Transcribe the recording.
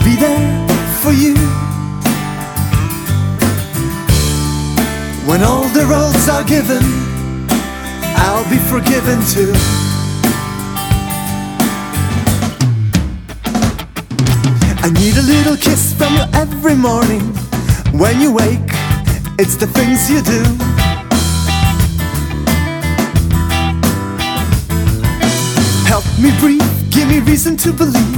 be there for you. When all the roads are given, I'll be forgiven too. I need a little kiss from you every morning. When you wake, it's the things you do. Help me breathe, give me reason to believe